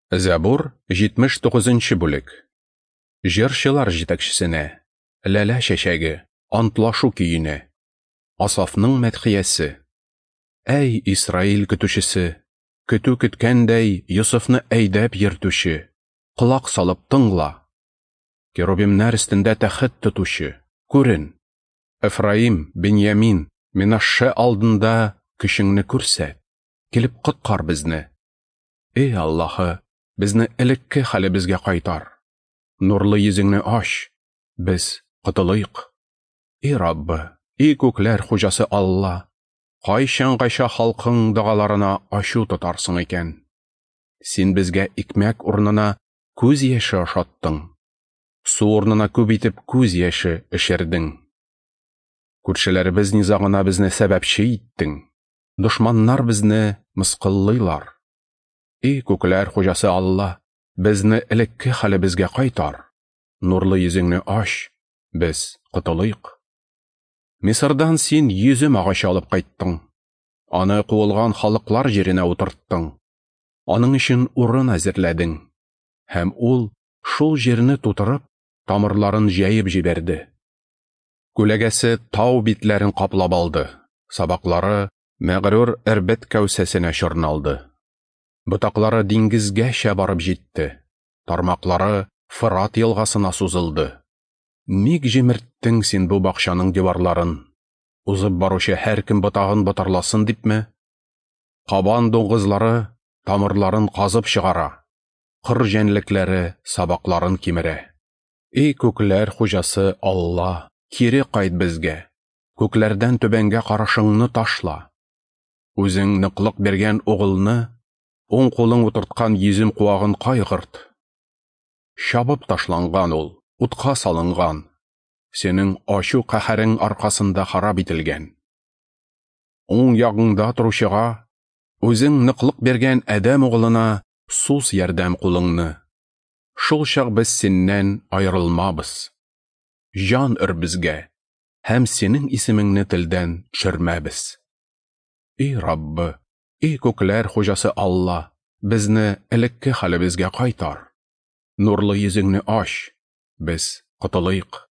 Зәбур 79-нчы бүлек. Җырчылар җитәкчесенә, ләлә чәчәге, антлашу көенә. Асафның мәдхиясе. Әй Исраил көтүчесе, көтү көткәндәй Йосыфны әйдәп йөртүче, колак салып тыңла. Керубимнәр өстендә тәхет тотучы, күрен. Эфраим, Беньямин, Минашше алдында көчеңне күрсәт, килеп коткар безне. Эй Аллаһы, безне элекке хәлебезгә кайтар. Нурлы йөзеңне аш, без котылыйк. И Раббы, и күкләр хуҗасы Алла, кайчан-кайча халкың дагаларына ачу тотарсың икән. Син безгә икмәк урнына күз яше ашаттың. Су урнына күп итеп күз яше эшердең. Күршеләребез низагына безне сәбәпче иттең. Дошманнар безне мыскыллыйлар. И күкләр хуҗасы Алла, безне элекке хәлебезгә кайтар. Нурлы йөзеңне аш, без котылыйк. Мисырдан син йөзем агачы алып кайттың. Аны куылган халыклар җиренә утырттың. Аның өчен урын әзерләдең. Һәм ул шул җирне тутырып, тамырларын җәеп җибәрде. Күләгәсе тау битләрен каплап алды. Сабаклары мәгърур әрбәт кәүсәсенә чорналды. Ботаклары диңгезгәчә барып җитте. Тармаклары Фырат елгасына сузылды. Ник җимерттең син бу бакчаның диварларын? Узып баручы һәркем ботагын ботарласын дипме? Кабан дуңгызлары тамырларын казып чыгара. Кыр җәнлекләре сабакларын кимерә. И күкләр хуҗасы Алла, кире кайт безгә. Күкләрдән түбәнгә карашыңны ташла. Үзең ныклык бергән угылны, уң кулың утырткан йөзем куагын кайгырт. Шабып ташланган ул, утка салынган. Сенең ачу каһәрең аркасында харап ителгән. Уң ягыңда туручыга, үзең ныклык бергән Адәм угылына сус ярдәм кулыңны. Шул чак без синнән аерылмабыз. Җан өр безгә, һәм синең исемеңне телдән төшермәбез. И Раббы, и күкләр хуҗасы Алла, безне элекке хәлебезгә кайтар. Нурлы йөзеңне аш, без котылыйк.